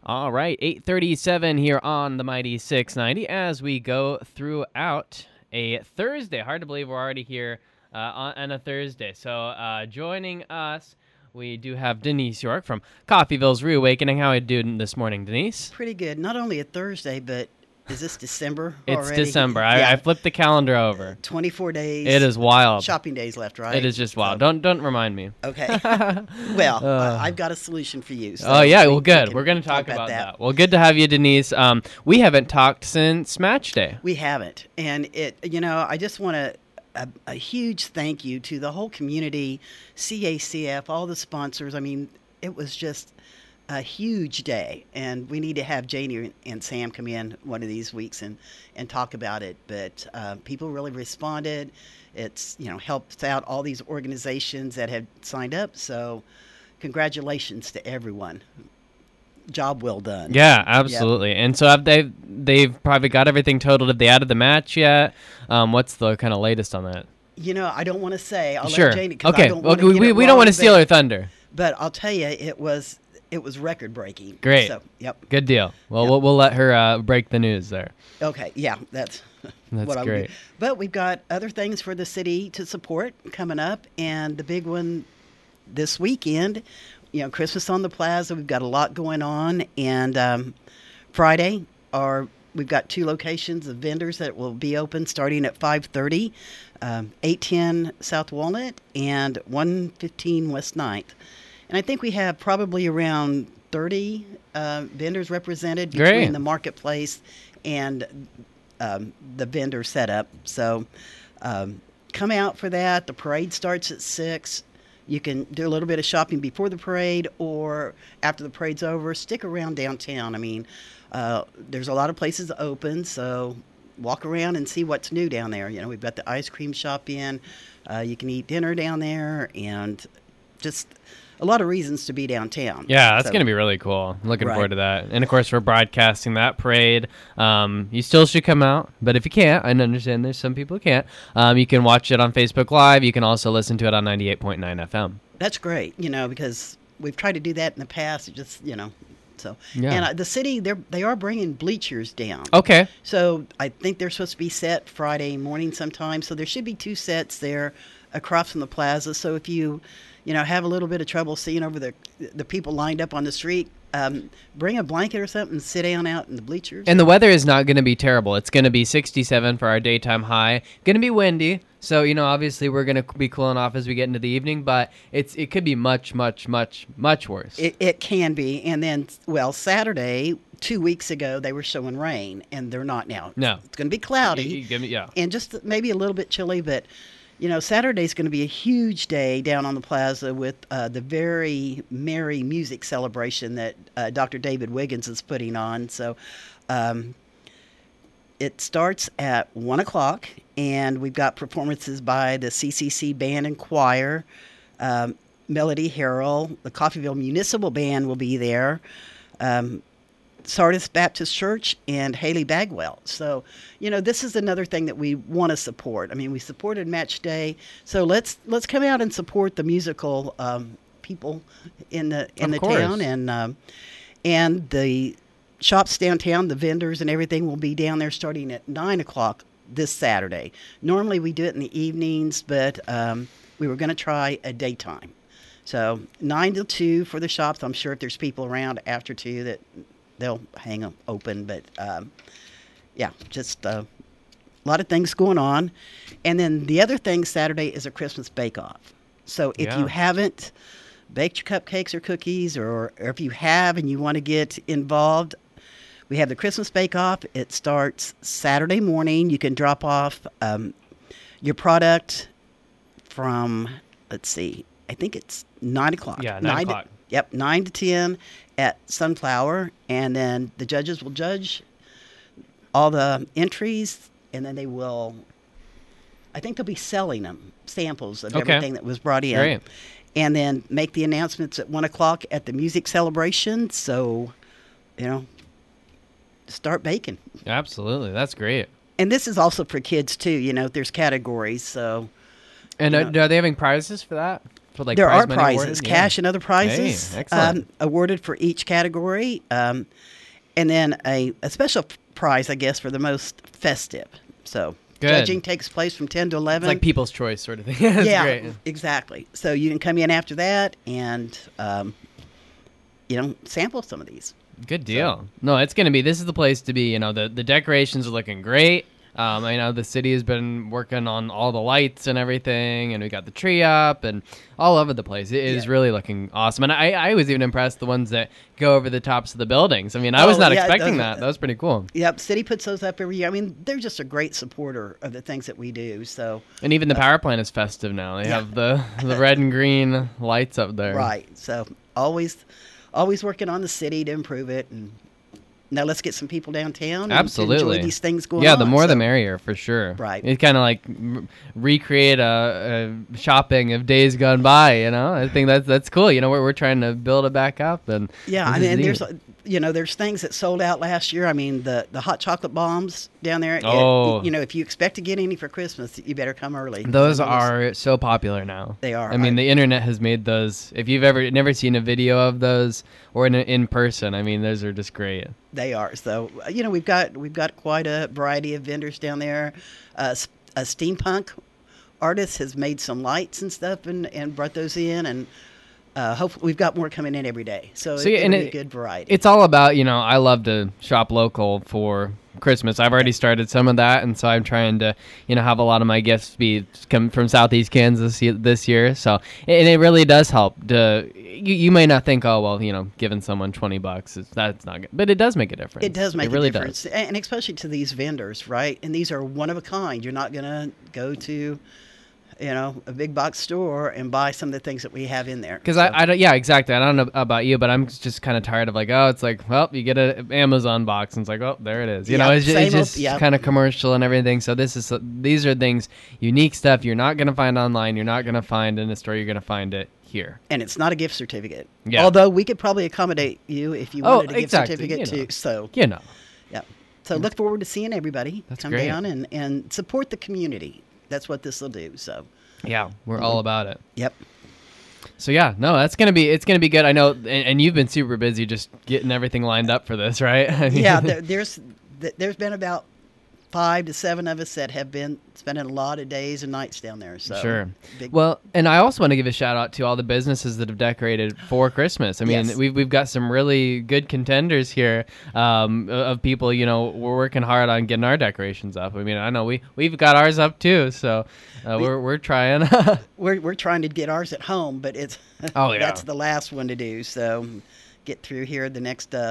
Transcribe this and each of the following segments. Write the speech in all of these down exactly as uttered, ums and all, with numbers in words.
All right, eight thirty-seven here on the Mighty six ninety as we go throughout a Thursday. Hard to believe we're already here uh, on, on a Thursday. So uh, joining us, we do have Denise York from Coffeyville's Reawakening. How are you doing this morning, Denise? Pretty good. Not only a Thursday, but is this December It's already? December. I, Yeah. I flipped the calendar over. twenty-four days. It is wild. Shopping days left, right? It is just wild. So- Don't don't remind me. Okay. Well, Uh. I- I've got a solution for you. So Oh yeah, we- well we good. can We're going to talk about, that. that. Well, good to have you, Denise. Um, we haven't talked since Match Day. We haven't. And it, you know, I just want to, a, a huge thank you to the whole community, C A C F, all the sponsors. I mean, it was just a huge day, and we need to have Janie and Sam come in one of these weeks and, and talk about it. But uh, people really responded. It's, you know, helps out all these organizations that have signed up. So congratulations to everyone. Job well done. Yeah, absolutely. And so have they they've probably got everything totaled. Have they added the match yet? Um, what's the kind of latest on that? You know, I don't want to say. I'll sure. let Janie, 'cause Okay. I don't Well, wanna we get we, it we don't wrong, want to steal but- her thunder. But I'll tell you, it was it was record breaking. Great. So, yep. Good deal. Well, Yep. we'll we'll let her uh, break the news there. Okay. Yeah, that's That's what I would great. do. But we've got other things for the city to support coming up, and the big one this weekend. You know, Christmas on the Plaza. We've got a lot going on, and um, Friday, our we've got two locations of vendors that will be open starting at five thirty, um, eight ten South Walnut and one fifteen West ninth. And I think we have probably around thirty uh, vendors represented between Great. the marketplace and um, the vendor setup. So um, come out for that. The parade starts at six. You can do a little bit of shopping before the parade or after the parade's over. Stick around downtown. I mean, uh, there's a lot of places open, so walk around and see what's new down there. You know, we've got the ice cream shop in. Uh, you can eat dinner down there, and just a lot of reasons to be downtown. Yeah, that's So- going to be really cool. I'm looking Right. forward to that. And, of course, we're broadcasting that parade. Um, you still should come out. But if you can't, I understand there's some people who can't. Um, you can watch it on Facebook Live. You can also listen to it on ninety-eight point nine F M. That's great, you know, because we've tried to do that in the past. It just, you know, so. Yeah. And uh, the city, they're, they are bringing bleachers down. Okay. So I think they're supposed to be set Friday morning sometime. So there should be two sets there across from the plaza. So if you, you know, have a little bit of trouble seeing over the the people lined up on the street, um, bring a blanket or something and sit down out in the bleachers. And the weather is not going to be terrible. It's going to be sixty-seven for our daytime high. Going to be windy. So, you know, obviously we're going to be cooling off as we get into the evening. But it's it could be much, much, much, much worse. It, it can be. And then, well, Saturday, two weeks ago, they were showing rain, and they're not now. No. It's going to be You- cloudy. you give me- yeah. And just maybe a little bit chilly, but you know, Saturday's going to be a huge day down on the plaza with uh, the very merry music celebration that uh, Doctor David Wiggins is putting on. So um, it starts at one o'clock, and we've got performances by the C C C Band and Choir, um, Melody Harrell, the Coffeyville Municipal Band will be there. Um, Sardis Baptist Church and Haley Bagwell. So, you know, this is another thing that we want to support. I mean, we supported Match Day, so let's let's come out and support the musical um, people in the in Of the course. town, and um, and the shops downtown, the vendors and everything will be down there starting at nine o'clock this Saturday. Normally we do it in the evenings, but um, we were going to try a daytime. So nine to two for the shops. I'm sure if there's people around after two that they'll hang them open, but um, yeah, just uh, a lot of things going on. And then the other thing Saturday is a Christmas bake-off. So if Yeah. you haven't baked your cupcakes or cookies, or, or if you have and you want to get involved, we have the Christmas bake-off. It starts Saturday morning. You can drop off um, your product from, let's see, I think it's nine o'clock. Yeah, nine to- o'clock. Yep, nine to ten at Sunflower, and then the judges will judge all the entries, and then they will, I think they'll be selling them, samples of Okay. everything that was brought in. Great. And then make the announcements at one o'clock at the music celebration. So, you know, start baking. Absolutely. That's great. And this is also for kids, too. You know, there's categories, so. And You uh, know. are they having prizes for that? for like there prize are money prizes, awarded? cash Yeah. and other prizes Hey, excellent. um, awarded for each category, um, and then a, a special prize, I guess, for the most festive. So Good. judging takes place from ten to eleven. It's like People's Choice sort of thing. That's yeah, great. exactly. So you can come in after that and, um, you know, sample some of these. Good deal. No, it's going to be, this is the place to be. You know, the, the decorations are looking great. Um, I know the city has been working on all the lights and everything, and we got the tree up and all over the place. It is Yeah. really looking awesome. And I, I was even impressed the ones that go over the tops of the buildings. I mean, I was Oh, not yeah, expecting those- that. That was pretty cool. Yep, city puts those up every year. I mean, they're just a great supporter of the things that we do. So And even the power plant is festive now. They Yeah. have the, the red and green lights up there. right, so always, always working on the city to improve it. And now let's get some people downtown and to Absolutely. enjoy these things going Yeah, on. the more so, the merrier, for sure. Right. It kind of like r- recreate a, a shopping of days gone by. You know, I think that's that's cool. You know, we're we're trying to build it back up, and Yeah, this I is mean, and neat. there's uh, you know there's things that sold out last year. I mean, the the hot chocolate bombs down there. it- Oh. you know, if you expect to get any for Christmas, you better come early. Those I mean, it's- are so popular now. They are. I mean, I- the internet has made those. If you've ever never seen a video of those or in in person, I mean, those are just great. They are. So uh, you know, we've got we've got quite a variety of vendors down there. Uh, s- a steampunk artist has made some lights and stuff and, and brought those in, and uh, hopefully we've got more coming in every day. So, So, it, yeah, and it'll be it- a good variety. It's all about, you know, I love to shop local for Christmas. I've already started some of that, and so I'm trying to, you know, have a lot of my gifts be come from Southeast Kansas y- this year. So, and it really does help. To you, you may not think, oh well, you know, giving someone twenty bucks is that's not good, but it does make a difference. It does make it really a difference, and especially to these vendors, right? And these are one of a kind. You're not going to go to, you know, a big box store and buy some of the things that we have in there. Because So, I, I don't, yeah, exactly. I don't know about you, but I'm just kind of tired of like, oh, it's like, well, you get an Amazon box, and it's like, oh, there it is. You Yeah, know, it's, ju- it's same old- just yeah. kind of commercial and everything. So this is these are things, unique stuff you're not gonna find online. You're not gonna find in a store. You're gonna find it here. and it's not a gift certificate. Yeah. Although we could probably accommodate you if you Oh, wanted a gift exactly, certificate you know. too. So, You know, yeah. So look forward to seeing everybody That's come great. down and, and support the community. That's what this will do. So, yeah, we're all about it. yep. So yeah, no, that's gonna be it's gonna be good. I know, and, and you've been super busy just getting everything lined up for this, right? I mean- Yeah, there, there's th- there's been about five to seven of us that have been spending a lot of days and nights down there. So Sure. big- Well, and I also want to give a shout out to all the businesses that have decorated for Christmas. I mean, Yes. we've we've got some really good contenders here um, of people. You know, we're working hard on getting our decorations up. I mean, I know we we've got ours up too, so uh, We- we're we're trying. we're we're trying to get ours at home, but it's Oh, yeah. that's the last one to do. So get through here the next uh,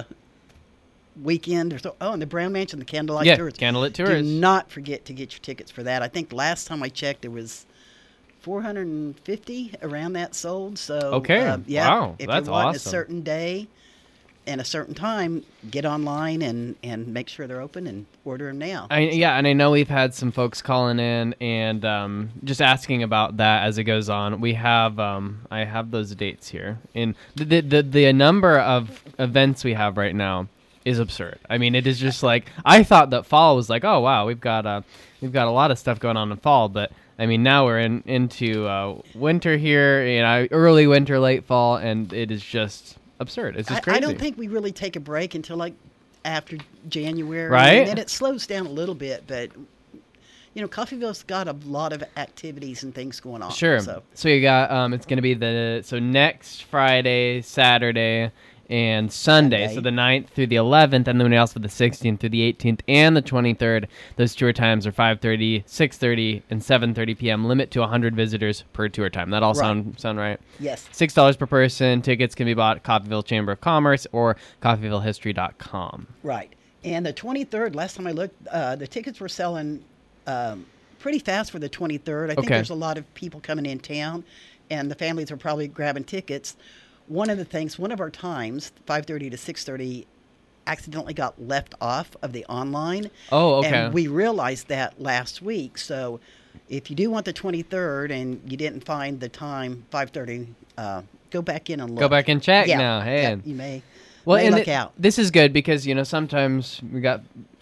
weekend or so. Oh, and the Brown Mansion, the Candlelight yeah, Tours. candlelit Do tours. not forget to get your tickets for that. I think last time I checked, there was four hundred fifty around that sold. So Okay. uh, yeah, Wow, if that's you want awesome. a certain day and a certain time, get online and and make sure they're open and order them now. I, yeah, and I know we've had some folks calling in and um, just asking about that as it goes on. We have, um, I have those dates here, and the, the the the number of events we have right now is absurd. I mean, it is just like I thought that fall was like, oh wow, we've got uh, we've got a lot of stuff going on in fall, but I mean now we're in into uh, winter here, you know, early winter, late fall, and it is just absurd. It's just I, crazy. I don't think we really take a break until like after January, Right? And then it slows down a little bit, but you know, Coffeyville's got a lot of activities and things going on. Sure. So So you got um, it's gonna be the so next Friday, Saturday, and Sunday. Sunday. So the ninth through the eleventh, and then we also have the sixteenth through the eighteenth and the twenty-third. Those tour times are five thirty, six thirty, and seven thirty p.m. Limit to one hundred visitors per tour time. That all Right. sound sound right? yes, Six dollars per person. Tickets can be bought at Coffeyville Chamber of Commerce or coffeyville history dot com. right. And the twenty-third, last time I looked, uh, the tickets were selling um, pretty fast for the twenty-third. I think Okay. there's a lot of people coming in town, and the families are probably grabbing tickets. One of the things, one of our times, five thirty to six thirty, accidentally got left off of the online. Oh, okay. And we realized that last week. So if you do want the twenty-third and you didn't find the time, five thirty, uh, go back in and look. Go back and check Yeah, now. Hey. yeah, you may, Well, may and look it- out. this is good because, you know, sometimes we got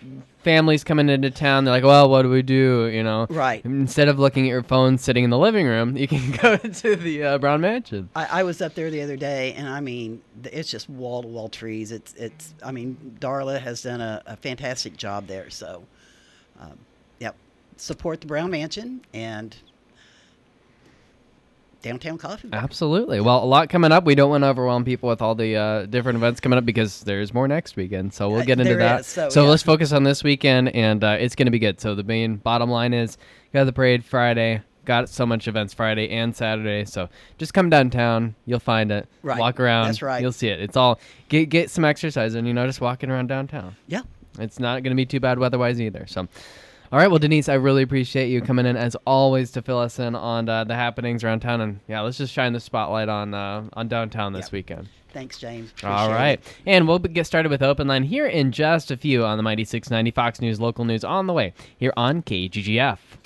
families coming into town. They're like, well, what do we do? You know, Right. Instead of looking at your phone sitting in the living room, you can go to the uh, Brown Mansion. I, I was up there the other day, and I mean, th- it's just wall to wall trees. It's it's. I mean, Darla has done a, a fantastic job there. So, um, yep, support the Brown Mansion and Downtown Coffee Bar. Absolutely. Well, a lot coming up. We don't want to overwhelm people with all the uh, different events coming up because there's more next weekend. So we'll Uh, get into there that. is, so, so yeah. let's focus on this weekend, and uh, it's going to be good. So the main bottom line is you got the parade Friday. Got so much events Friday and Saturday. So just come downtown. You'll find it. Right. Walk around. That's right. You'll see it. It's all get get some exercise and, you know, just walking around downtown. Yeah. It's not going to be too bad weather-wise either. So, all right. Well, Denise, I really appreciate you coming in as always to fill us in on uh, the happenings around town. And yeah, let's just shine the spotlight on uh, on downtown this Yeah. weekend. Thanks, James. All Appreciate right. it. And we'll be- get started with Open Line here in just a few on the Mighty six ninety Fox News Local News on the way here on K G G F.